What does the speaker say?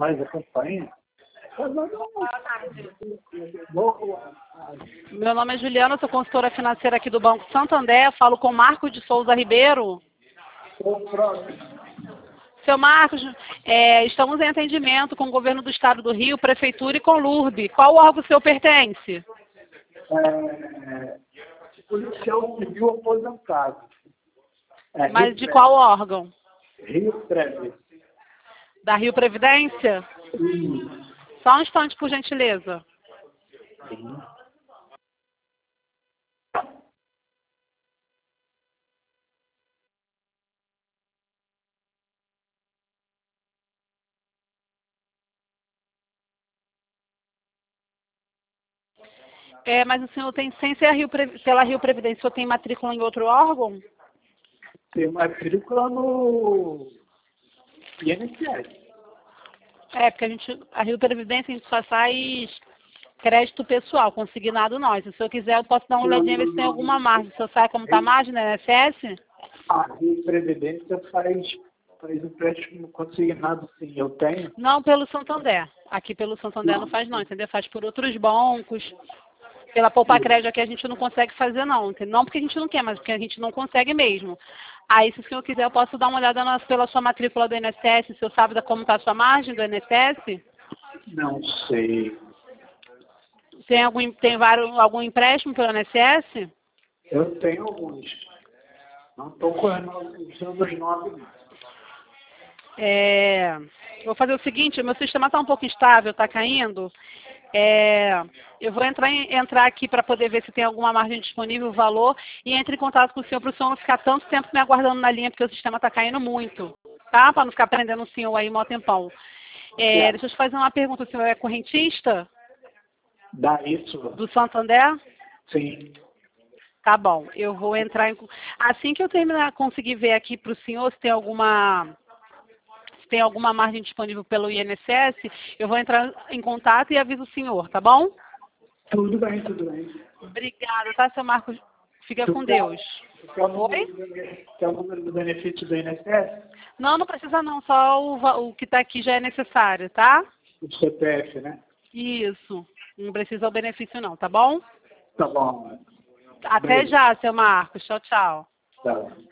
mais a campainha. Meu nome é Juliana, sou consultora financeira aqui do Banco Santander. Falo com Marcos de Souza Ribeiro. Seu Marcos, estamos em atendimento com o governo do Estado do Rio, Prefeitura e com LURB. Qual órgão o senhor pertence? Policial civil aposentado. Mas de qual órgão? Rio Previdência. Da Rio Previdência? Só um instante, por gentileza. Sim. Mas o senhor tem, sem ser pela Rio Previdência, o senhor tem matrícula em outro órgão? Tem matrícula no INSS. Porque a Rio Previdência a gente só faz crédito pessoal, consignado nós. Se o senhor quiser, eu posso dar uma olhadinha ver se tem alguma margem. O senhor sabe como está a margem na INSS? A Rio Previdência faz empréstimo consignado, sim, eu tenho. Não pelo Santander. Aqui pelo Santander não faz não, entendeu? Faz por outros bancos. Pela Poupa Crédito aqui a gente não consegue fazer não, entendeu? Não porque a gente não quer, mas porque a gente não consegue mesmo. Aí, se o senhor quiser, eu posso dar uma olhada pela sua matrícula do INSS, o senhor sabe como está a sua margem do INSS? Não sei. Tem algum empréstimo pelo INSS? Eu tenho alguns. Não estou usando os nomes. Vou fazer o seguinte, o meu sistema está um pouco instável, está caindo. Eu vou entrar aqui para poder ver se tem alguma margem disponível, o valor, e entre em contato com o senhor para o senhor não ficar tanto tempo me aguardando na linha, porque o sistema está caindo muito, tá? Para não ficar prendendo o senhor aí mó tempão. Deixa eu te fazer uma pergunta, o senhor é correntista? Dá isso? Do Santander? Sim. Tá bom, eu vou entrar em... Assim que eu terminar, conseguir ver aqui para o senhor se tem alguma margem disponível pelo INSS, eu vou entrar em contato e aviso o senhor, tá bom? Tudo bem, tudo bem. Obrigada, tá, seu Marcos? Fica com Deus. Quer o número do benefício do INSS? Não, não precisa não, só o que está aqui já é necessário, tá? O CPF, né? Isso, não precisa o benefício não, tá bom? Tá bom. Até já, seu Marcos. Tchau, tchau. Tá bom.